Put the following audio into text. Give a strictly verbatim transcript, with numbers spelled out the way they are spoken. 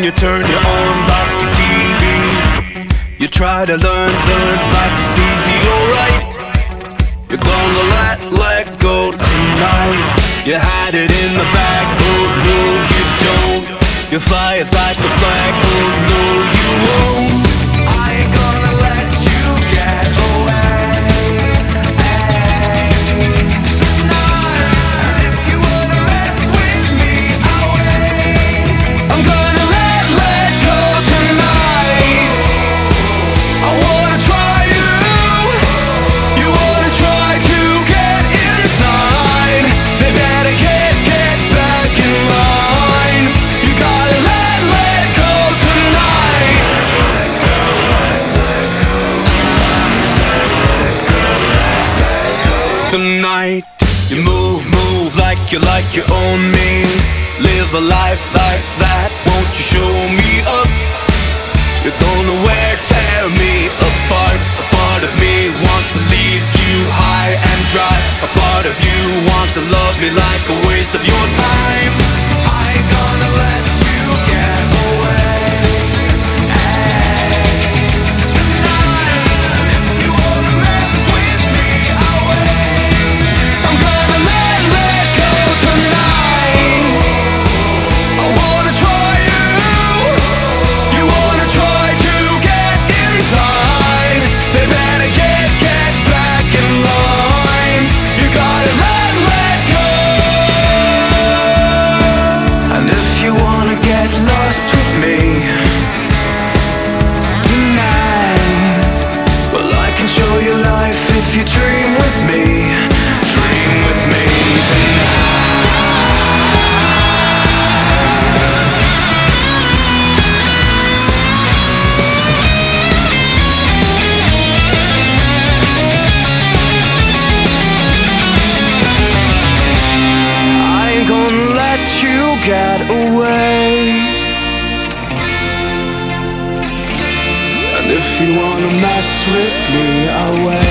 when you turn you on like the T V. You try to learn, learn like it's easy, alright. You're gonna let, let go tonight. You had it in the bag, oh no you don't. You fly it like a flag, oh no you won't. I ain't gonna let you get away tonight. And if you wanna mess with me, I'll wait. I'm gonna let, let go tonight. I wanna try you. You wanna try to get inside. They better get, get back in line. You gotta let, let go tonight. Tonight, you move, move like you like you own me. Live a life like that, won't you show me up? You're gonna wear, tear me apart. A part of me wants to leave you high and dry. A part of you wants to love me like a waste of your time. I ain't gonna let you get away tonight. If you wanna mess with me, I'll wait. I'm gonna let, let go tonight. I wanna try you. You wanna try to get inside. They better get, get back in line. You gotta let, let go. And if you wanna get lost with me tonight, well I can show you life if you dream with me. Dream with me tonight. I ain't gonna let you get away. And if you wanna mess with me, I'll wait.